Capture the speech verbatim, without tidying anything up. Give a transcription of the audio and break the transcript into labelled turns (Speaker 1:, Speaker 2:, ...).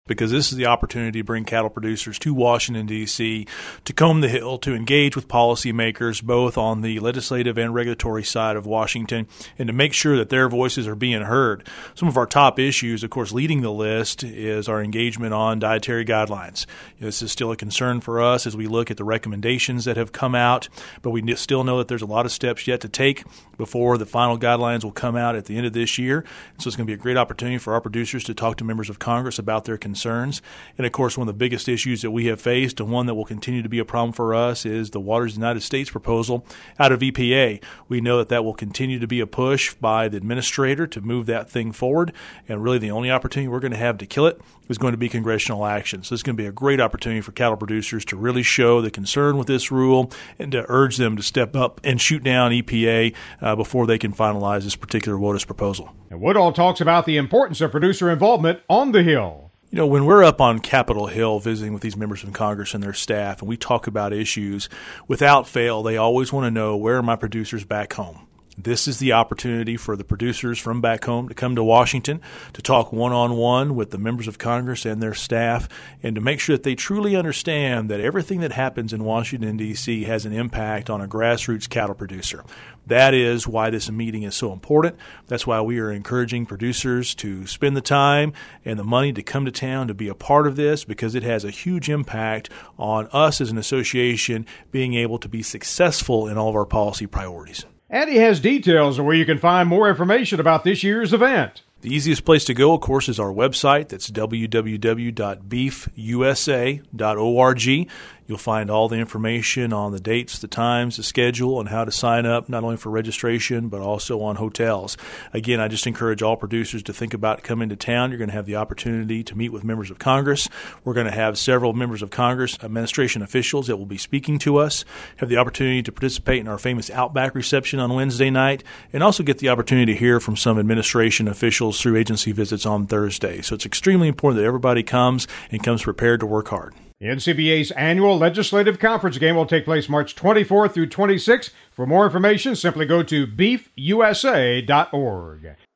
Speaker 1: because this is the opportunity to bring cattle producers to Washington, D C, to comb the Hill, to engage with policymakers, both on the legislative and regulatory side of Washington, and to make sure that their voices are being heard. Some of our top issues, of course, leading the list is our engagement on dietary guidelines. This is still a concern for us as we look at the recommendations that have come out, but we still know that there's a lot of steps yet to take before the final guidelines will come out at the end of this year. So it's going to be a great opportunity for our producers to talk to members of Congress about their concerns. Concerns. And, of course, one of the biggest issues that we have faced, and one that will continue to be a problem for us, is the Waters United States proposal out of E P A. We know that that will continue to be a push by the administrator to move that thing forward, and really the only opportunity we're going to have to kill it is going to be congressional action. So it's going to be a great opportunity for cattle producers to really show the concern with this rule and to urge them to step up and shoot down E P A uh, before they can finalize this particular WOTUS proposal.
Speaker 2: And Woodall talks about the importance of producer involvement on the Hill.
Speaker 1: You know, when we're up on Capitol Hill visiting with these members of Congress and their staff, and we talk about issues, without fail, they always want to know, where are my producers back home? This is the opportunity for the producers from back home to come to Washington to talk one-on-one with the members of Congress and their staff, and to make sure that they truly understand that everything that happens in Washington, D C has an impact on a grassroots cattle producer. That is why this meeting is so important. That's why we are encouraging producers to spend the time and the money to come to town to be a part of this, because it has a huge impact on us as an association being able to be successful in all of our policy priorities.
Speaker 2: And he has details of where you can find more information about this year's event.
Speaker 1: The easiest place to go, of course, is our website. That's w w w dot beef u s a dot org. You'll find all the information on the dates, the times, the schedule, and how to sign up, not only for registration, but also on hotels. Again, I just encourage all producers to think about coming to town. You're going to have the opportunity to meet with members of Congress. We're going to have several members of Congress, administration officials that will be speaking to us, have the opportunity to participate in our famous Outback reception on Wednesday night, and also get the opportunity to hear from some administration officials through agency visits on Thursday. So it's extremely important that everybody comes and comes prepared to work hard.
Speaker 2: The N C B A's annual legislative conference game will take place March twenty-fourth through twenty-sixth. For more information, simply go to beef u s a dot org.